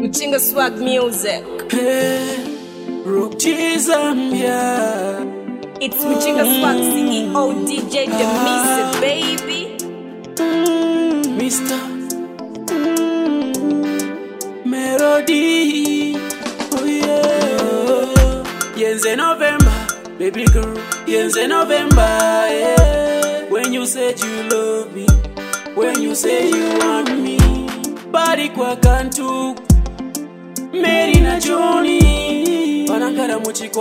Mchinga Swag Music. Hey, Rock Zambia. It's Mchinga Swag CEO DJ Demise, baby. Mr. Melody. Oh yeah. Yenze November, baby girl. Yenze November, yeah. When you said you love me, when you say you want me, body kwa kantu. Mary na Johnny Banangara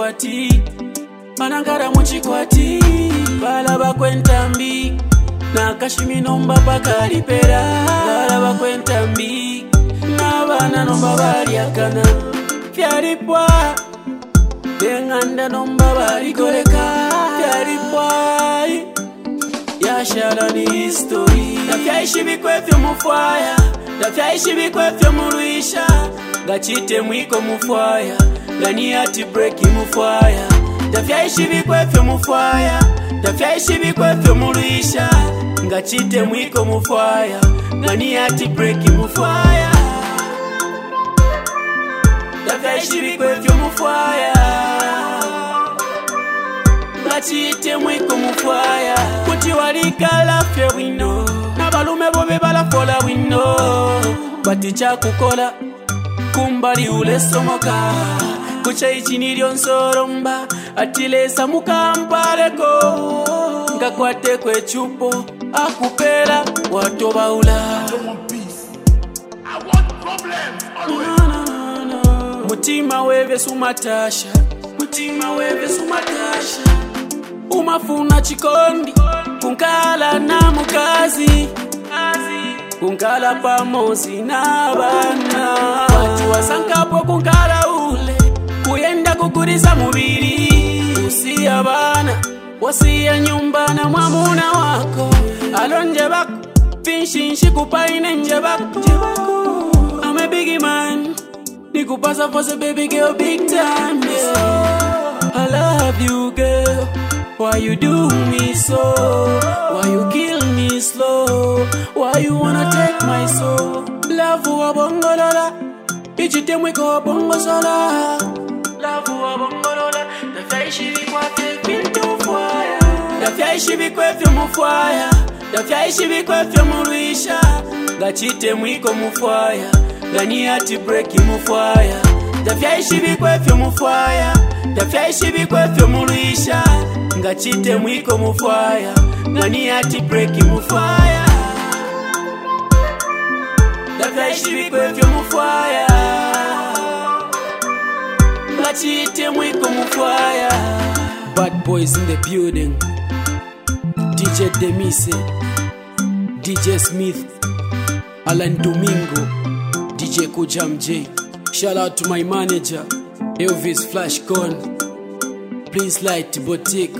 muchikwati Balaba kwentambi Na kashimi nomba bakalipera Balaba kwentambi Na bana nomba baliakana Fyaripwa Denganda nomba balikoleka Fyaripwa Yashala ni history Dafyaishi bikwefyo mufwaya Dafyaishi bikwefyo muluisha Gachite mwiko mufwaya Gani ati breaki mufwaya Dafyaishi bikwefyo mufwaya Dafyaishi bikwefyo muluisha Gachite mwiko mufwaya Gani ati breaki mufwaya Dafyaishi bikwefyo mufwaya Gachite mwiko mufwaya Kuti walikala fye wino Nabalume bobe balafola wino Baticha kukola Kumbali ule somoka Kucha ichi nilio nsoromba Atilesa mukampaleko Ngakwate kwe chupo Akupela watoba ula Mutima weve sumatasha Mutima weve sumatasha Umafuna chikondi Kunkala na mukazi Kunkala pamozi na bana Watu wasankapo kunkala ule Kuyenda kukuriza mubiri Usia bana Wasia nyumba na mwamuna wako Alonje bako Finshinshi kupaine nje bako I'm a biggie man Nikupasa for the baby girl big time yeah. I love you girl Why you do me so? Why you kill me slow? Why you wanna take my soul? Love wa bongolola Ichite mwiko wa bongo sola Love wa bongolola Dafyaishi bikwefyo bintu fwaya Dafyaishi bikwefyo mufwaya Dafyaishi bikwefyo muluisha Gachite mwiko mufwaya Gani ati breaki mufwaya Dafyaishi bikwefyo mufwaya Dafyaishi bikwefyo muluisha Ngachite mwiko mufwaya Gani ati breaki mufwaya Dafyaishi bikwefyo mufwaya Ngachite mwiko mufwaya Bad boys in the building DJ Demise DJ Smith Alan Domingo DJ Kujam J Shout out to my manager Elvis Flashcon Prince Light Boutique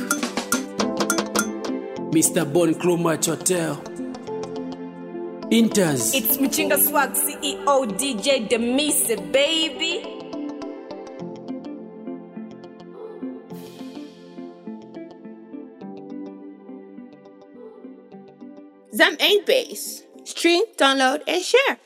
Mr. Bon Chromach Hotel Inters It's Mchinga Swag CEO DJ Demise, baby. Zam ain't bass. Stream, download, and share.